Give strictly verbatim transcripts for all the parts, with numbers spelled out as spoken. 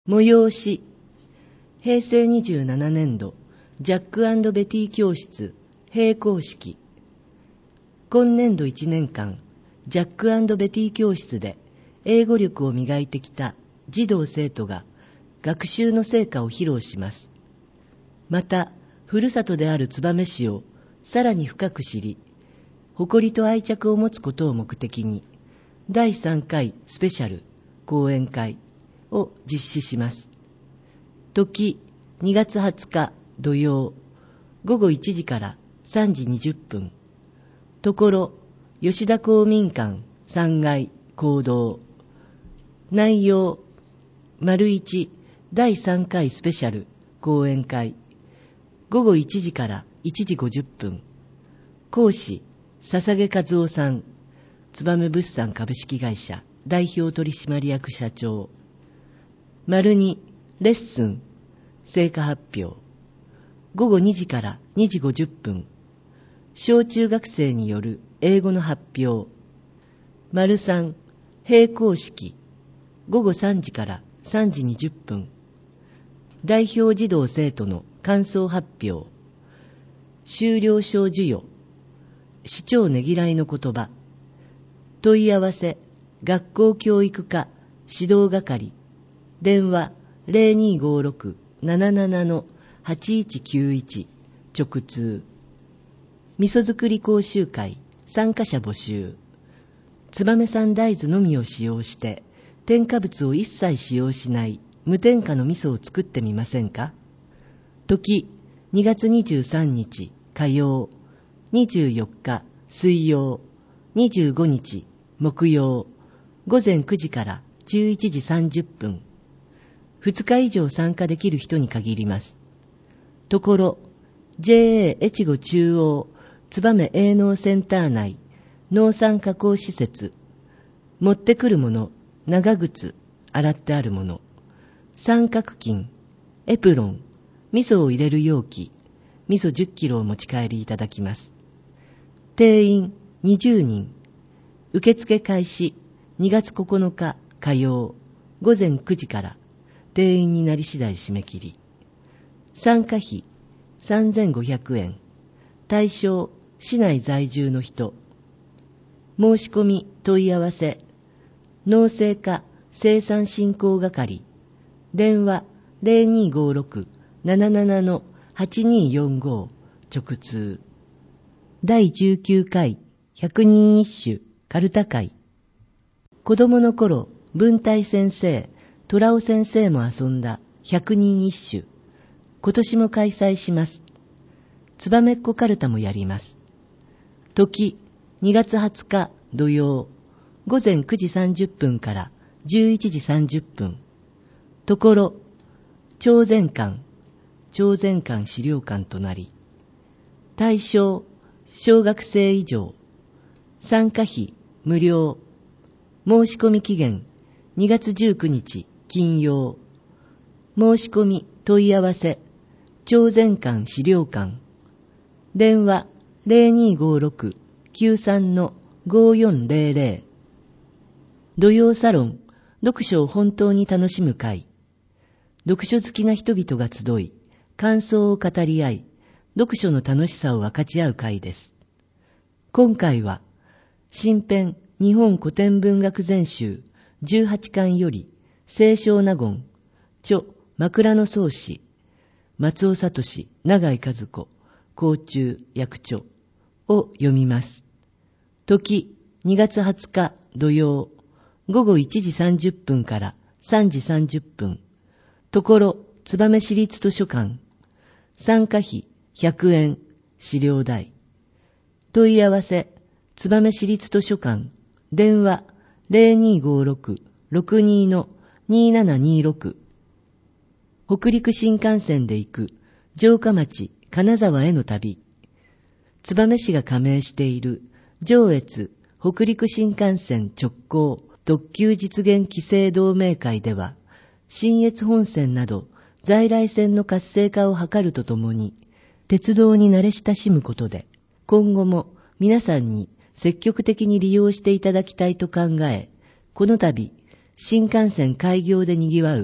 催し、平成にじゅうななねん度ジャック&ベティ教室閉校式。今年度いちねんかん、ジャック&ベティ教室で英語力を磨いてきた児童生徒が学習の成果を披露します。また、ふるさとである燕市をさらに深く知り、誇りと愛着を持つことを目的に、だいさんかいスペシャル講演会を実施します。時、にがつはつか土曜、ごごいちじからさんじにじゅっぷん。ところ、吉田公民館さんがい講堂。内容、丸一だいさんかいスペシャル講演会。ごごいちじからいちじごじゅっぷん。講師、笹毛和夫さん。燕物産株式会社代表取締役社長。丸に、レッスン、成果発表。ごごにじからにじごじゅっぷん。小中学生による英語の発表。丸さん、閉校式。ごごさんじからさんじにじゅっぷん。代表児童生徒の感想発表。修了証授与。市長ねぎらいの言葉。問い合わせ、学校教育課指導係。電話 ゼロにーごろく なななな はちいちきゅういち 直通。味噌作り講習会参加者募集。燕産大豆のみを使用して添加物を一切使用しない無添加の味噌を作ってみませんか。時、にがつにじゅうさんにち火曜、にじゅうよっか水曜、にじゅうごにち木曜、ごぜんくじからじゅういちじさんじゅっぷん。ふつか以上参加できる人に限ります。ところ、ジェーエー 越後中央燕営農センター内農産加工施設。持ってくるもの、長靴、洗ってあるもの、三角巾、エプロン、味噌を入れる容器、味噌じゅっキロを持ち帰りいただきます。定員にじゅうにん。受付開始にがつここのか火曜ごぜんくじから。定員になり次第締め切り。参加費さんぜんごひゃくえん。対象市内在住の人。申し込み問い合わせ農政課生産振興係。電話 ゼロにーごろく なななな はちにーよんご 直通。だいじゅうきゅうかいひゃくにん一首かるた会。子供の頃文体先生虎尾先生も遊んだ百人一首。今年も開催します。つばめっこかるたもやります。時、にがつはつか土曜、ごぜんくじさんじゅっぷんからじゅういちじさんじゅっぷん。ところ、朝鮮館、朝鮮館資料館となり。対象、小学生以上。参加費、無料。申し込み期限、にがつじゅうくにち。金曜。申し込み問い合わせ朝鮮館資料館。電話 ゼロにーごろく きゅうさん ごよんゼロゼロ。土曜サロン読書を本当に楽しむ会。読書好きな人々が集い感想を語り合い読書の楽しさを分かち合う会です。今回は新編日本古典文学全集じゅうはちかんより清少納言、著枕草子、松尾聡、永井和子、甲冑役著を読みます。時、にがつはつか土曜、ごごいちじさんじゅっぷんからさんじさんじゅっぷん。ところ、燕市立図書館。参加費ひゃくえん、資料代。問い合わせ、燕市立図書館。電話 ゼロにーごろく ろくにー にーななにーろく。北陸新幹線で行く城下町金沢への旅。燕市が加盟している上越北陸新幹線直行特急実現期成同盟会では、信越本線など在来線の活性化を図るとともに、鉄道に慣れ親しむことで、今後も皆さんに積極的に利用していただきたいと考え、この度、新幹線開業で賑わう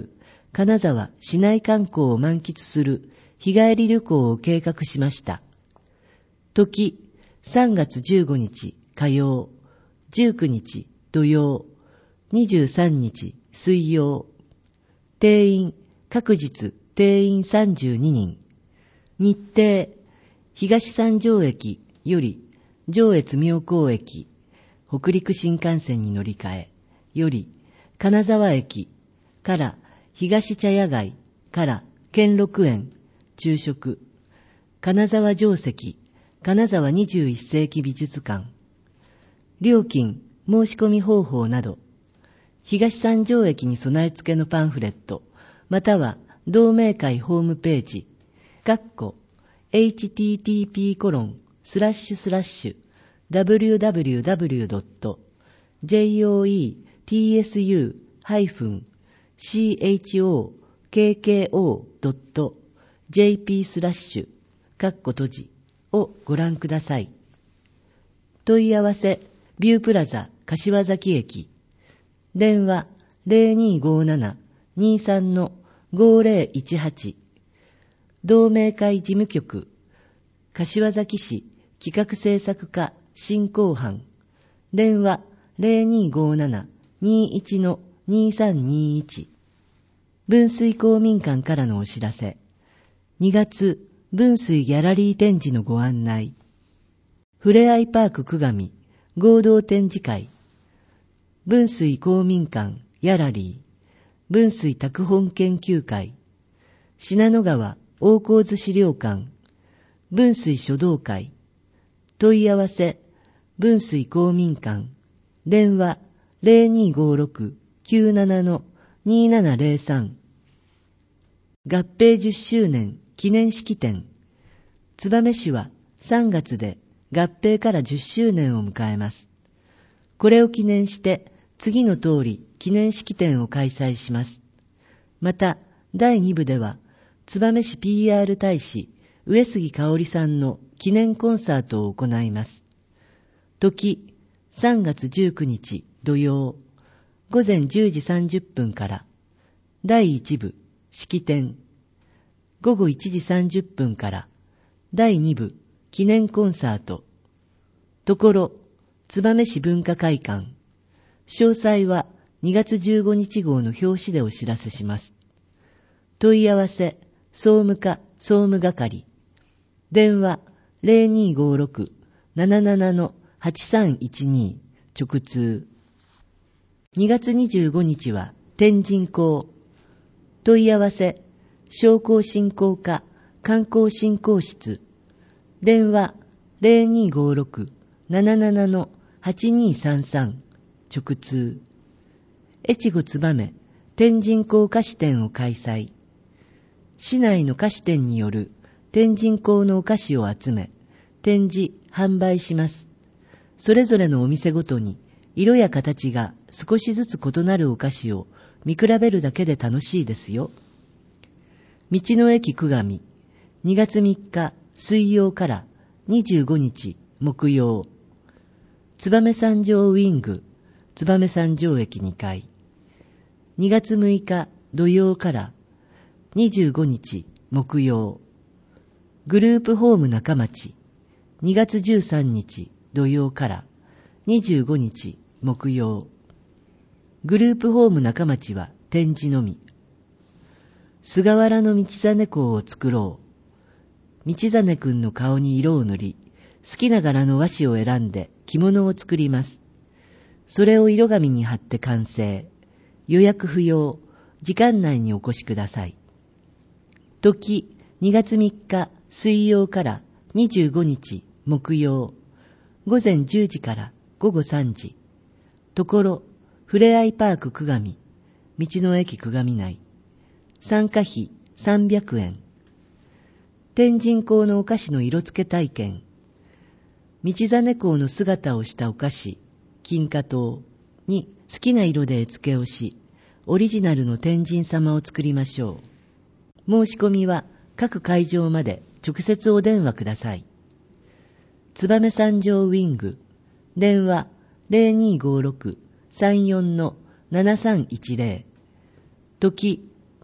金沢市内観光を満喫する日帰り旅行を計画しました。時、さんがつじゅうごにち火曜、じゅうくにち土曜、にじゅうさんにち水曜。定員、各日定員さんじゅうににん。日程、東三条駅より上越妙高駅、北陸新幹線に乗り換え、より金沢駅から東茶屋街から兼六園、昼食、金沢城跡、金沢にじゅういっせいき美術館。料金、申し込み方法など、東三条駅に備え付けのパンフレット、または同盟会ホームページ、括弧 エイチティーティーピーコロンスラッシュスラッシュダブリューダブリューダブリュードットジェイオーイーティーエスユーハイフンシーエイチオーケーケーオードットジェーピースラッシュ括弧閉じをご覧ください。問い合わせ、ビュープラザ柏崎駅。電話 ゼロにーごーなな にーさん ごーぜろいちはち。同盟会事務局、柏崎市企画制作課振興班。電話 ゼロにーごーなな にーいち にーさんにーいち。分水公民館からのお知らせ。にがつ、分水ギャラリー展示のご案内。ふれあいパーク久上合同展示会。分水公民館ギャラリー。分水拓本研究会。信濃川大河津資料館。分水書道会。問い合わせ、分水公民館。電話 ゼロにーごーろく きゅうなな にーななゼロさん。合併じゅっしゅうねん記念式典。燕市はさんがつで合併からじゅっしゅうねんを迎えます。これを記念して次の通り記念式典を開催します。まただいに部では燕市 ピーアール 大使上杉香織さんの記念コンサートを行います。時、さんがつじゅうくにち土曜、ごぜんじゅうじさんじゅっぷんから、だいいち部式典、ごごいちじさんじゅっぷんから、だいに部記念コンサート、ところ、燕市文化会館。詳細はにがつじゅうごにち号の表紙でお知らせします。問い合わせ、総務課総務係。電話 ゼロにーごーろく なななな はちさんいちに 直通。にがつにじゅうごにちは天神校。問い合わせ、商工振興課観光振興室。電話 ゼロにーごーろく なななな はちにーさんさん 直通。越後燕天神校菓子店を開催。市内の菓子店による天神校のお菓子を集め、展示、販売します。それぞれのお店ごとに色や形が少しずつ異なるお菓子を見比べるだけで楽しいですよ。道の駅久上、にがつみっか水曜からにじゅうごにち木曜。燕三条ウィング、燕三条駅にかい。にがつむいか土曜からにじゅうごにち木曜。グループホーム中町、にがつじゅうさんにち土曜からにじゅうごにち木曜。グループホーム中町は展示のみ。菅原の道真公を作ろう。道真くんの顔に色を塗り、好きな柄の和紙を選んで着物を作ります。それを色紙に貼って完成。予約不要。時間内にお越しください。時、にがつみっか水曜からにじゅうごにち木曜。ごぜんじゅうじからごごさんじ。ところ、ふれあいパーク久上、道の駅久上内。参加費さんびゃくえん。天神校のお菓子の色付け体験。道真公の姿をしたお菓子、金花糖に好きな色で絵付けをし、オリジナルの天神様を作りましょう。申し込みは各会場まで直接お電話ください。燕三条ウィング、電話 ゼロにーごーろく さんよん ななさんいちゼロ。時、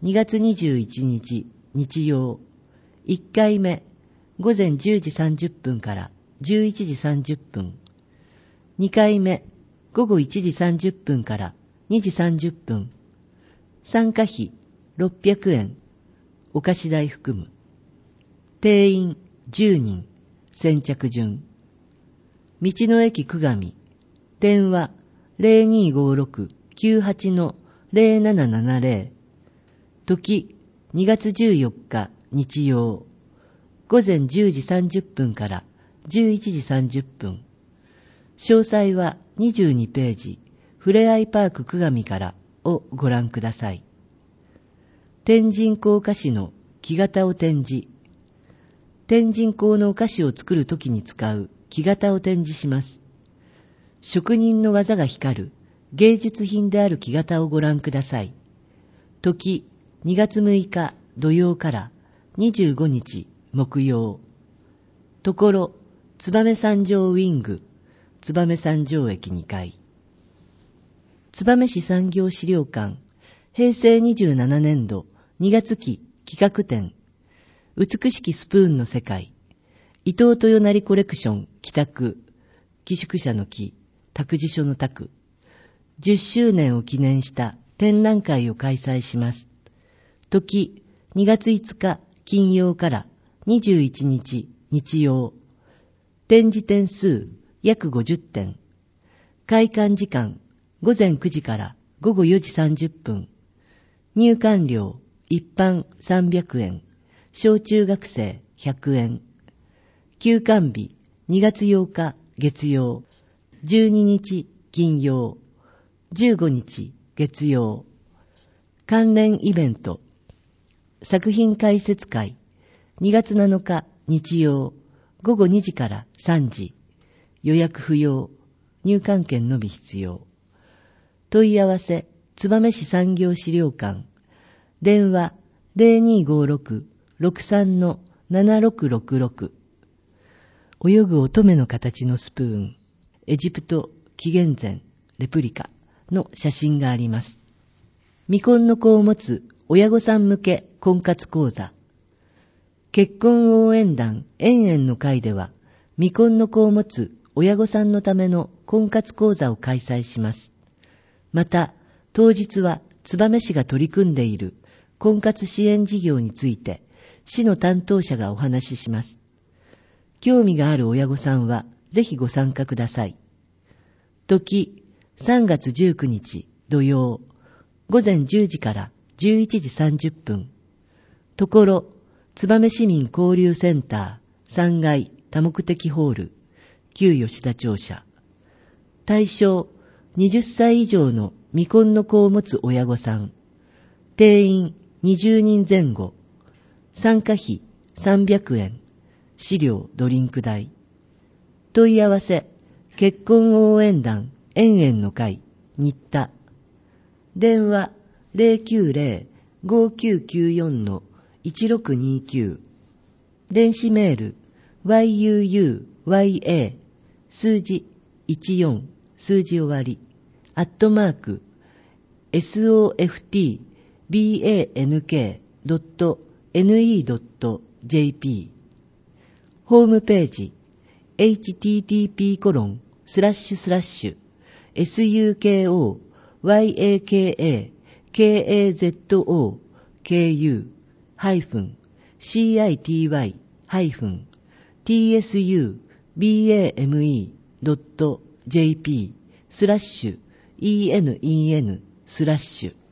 にがつにじゅういちにち日曜。いっかいめごぜんじゅうじさんじゅっぷんからじゅういちじさんじゅっぷん。にかいめごごいちじさんじゅっぷんからにじさんじゅっぷん。参加費ろっぴゃくえん。お菓子代含む。定員じゅうにん。先着順。道の駅久上。電話 ゼロにーごーろくきゅうはち のゼロななななゼロ。時にがつじゅうよっか日曜。ごぜんじゅうじさんじゅっぷんからじゅういちじさんじゅっぷん。詳細はにじゅうにページ、ふれあいパーク久上からをご覧ください。天神香菓子の木型を展示。天神香のお菓子を作るときに使う木型を展示します。職人の技が光る芸術品である木型をご覧ください。時にがつむいか土曜からにじゅうごにち木曜。ところ燕三条ウィング、燕三条駅にかい。燕市産業資料館、へいせいにじゅうななねんどにがつき企画展、美しきスプーンの世界、伊藤豊成コレクション北区、寄宿舎の木、託児所の託、じゅっしゅうねんを記念した展覧会を開催します。時にがついつか金曜からにじゅういちにち日曜。展示点数約ごじゅってん。開館時間ごぜんくじからごごよじさんじゅっぷん。入館料一般さんびゃくえん。小中学生ひゃくえん。休館日にがつようか月曜。じゅうににち金曜。じゅうごにち月曜。関連イベント。作品解説会。にがつなのか日曜。ごごにじからさんじ。予約不要。入館券のみ必要。問い合わせ、燕市産業資料館。電話ゼロにーごーろくろくさんのななろくろくろく。泳ぐ乙女の形のスプーン。エジプト紀元前レプリカの写真があります。未婚の子を持つ親御さん向け婚活講座。結婚応援団縁々の会では、未婚の子を持つ親御さんのための婚活講座を開催します。また、当日は燕市が取り組んでいる婚活支援事業について、市の担当者がお話しします。興味がある親御さんは、ぜひご参加ください。時、さんがつじゅうくにち土曜、ごぜんじゅうじからじゅういちじさんじゅっぷん。ところ、燕市民交流センターさんがい多目的ホール、旧吉田庁舎。対象、はたち以上の未婚の子を持つ親御さん。定員にじゅうにんぜん後。参加費さんびゃくえん。資料ドリンク代。問い合わせ、結婚応援団縁々の会、新田。電話ゼロきゅうゼロ ごきゅうきゅうよん のいちろくにきゅう。電子メール ワイユーユーワイエー 数字いちよん数字終わりアットマーク エスオーエフティービーエーエヌケードットエヌイードットジェーピー。ホームページ エイチティーティーピーコロンスラッシュスラッシュエスユーケーオーワイエーケーエーケーエーゼットオーケーユーハイフン シーアイティーワイ ハイフン ティーエスユービーエーエムイー ドット ジェーピー スラッシュ イーエヌイーエヌ スラッシュ